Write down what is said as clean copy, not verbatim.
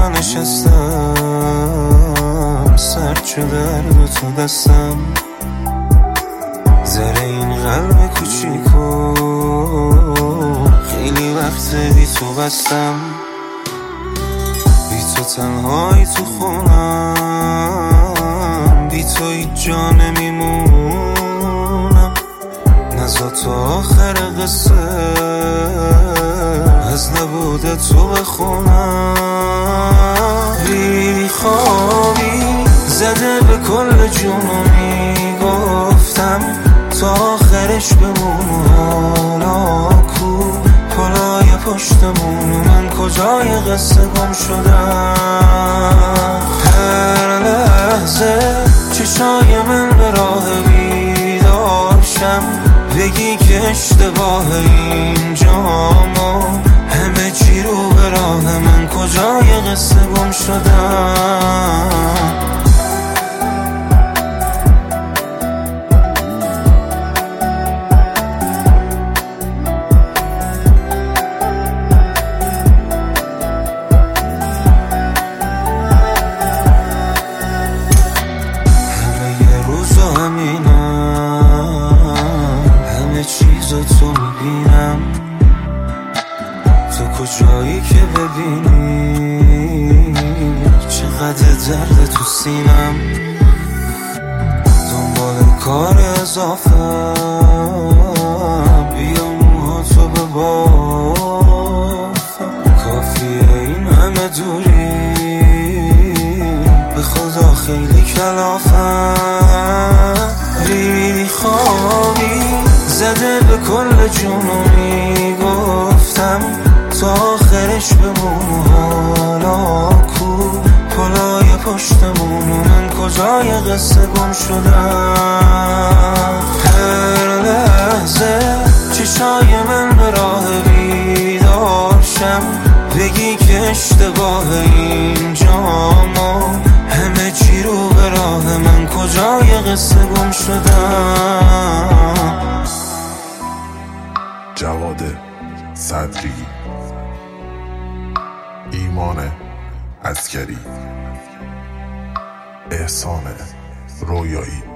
جا نشستم، سرد شده درد تو دستم، زره این قلب کوچیکو خیلی وقت بی تو بستم. بی تو تنهایی تو خونم، بی تو هیچ جا نمیمونم. نزا تا آخر قصه از نبوده تو بخونم. بی خوابی زده به کل جونو، میگفتم تا آخرش بمون. حالا کو پلای پشتمون، من کجای قصه گم شدم. هر لحظه چشای من به راه بیدارشم، بگی که اشتباه اینجامو، همه چی رو به راه من، کجای قصه گم شدم. همه چیزو تو میبینم، تو کجایی که ببینی چقدر درد تو سینم. دنبال کار اضافه بیا موهاتو ببافم، کافیه این همه دوری، به خدا خیلی کلافم. بی خوابی زده به کل جونو، میگفتم تا آخرش بمون. حالا کو پلای پشتمون، من کجای قصه گم شدم. هر لحظه چشای من به راه بیدارشم، بگی که اشتباه اینجامو، همه چی رو به راه من، کجای قصه گم شدم. جواد صدری، ایمان عسکری، احسان رویایی.